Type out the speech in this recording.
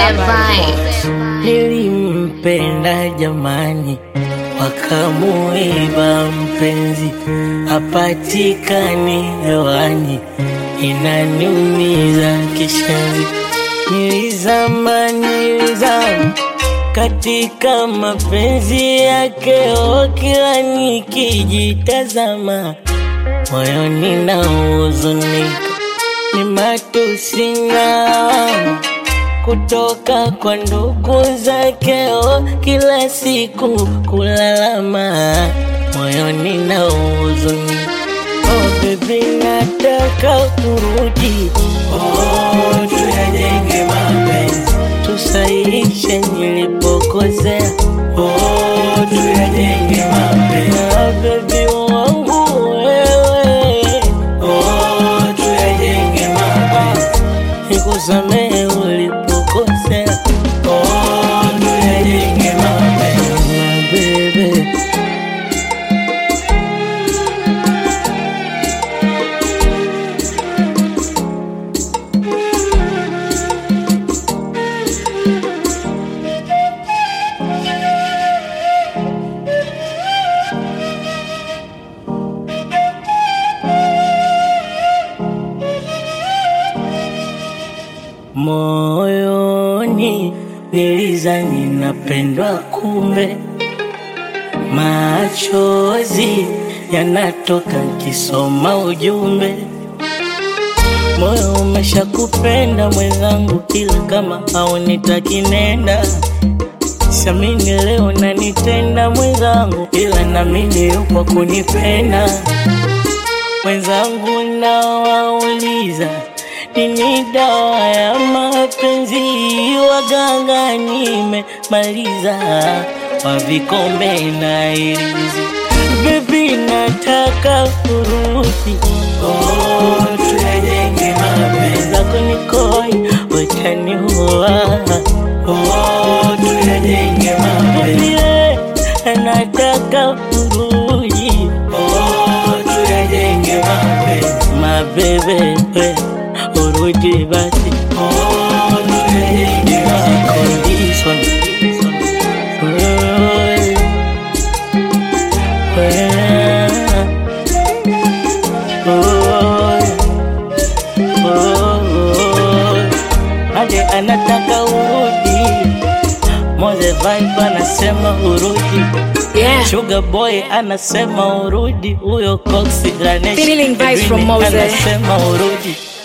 Nilimpenda jamani, wakamuiba mpenzi, hapatikani hewani, inaniumiza kishenzi. Nilizama katika mapenzi yake, kila nikijitazama moyoni nahuzunika. Ni matusi na kutoka kwa ndugu zake, kila siku kulalama moyoni nahuzunika. Oh baby, nataka urudi, tuyajenge mapenzi, tusahihishe nilipokosea. Tuyajenge mapenzi, baby wangu wewe. Tuyajenge mapenzi, nikusamehe ulipokosea. Tuyajenge mapenzi, baby. Moyoni nilizani napendwa, kumbe machozi yanatoka kisoma ujumbe. Moyo umeshakupenda mwenzangu, ila kama haunitaki nenda. Siamini leo nanitenda mwenzangu, ila naamini yupo kunipenda. Mwenzangu nawauliza, nini dawa ya mapenzi? Waganga nimemaliza, wa vikombe na irizi. Baby, nataka urudi, tuyajenge mapenzi, zako nikoi utaniua. Tuyajenge mapenzi, nataka urudi, tuyajenge mapenzi, my baby, urudi basi. Tuyajenge mapenzi, Ade anataka urudi, Moze Vibe anasema urudi, Sugar Boy anasema urudi, huyo Coxy Ganesh Feeling vibes from Moze anasema urudi.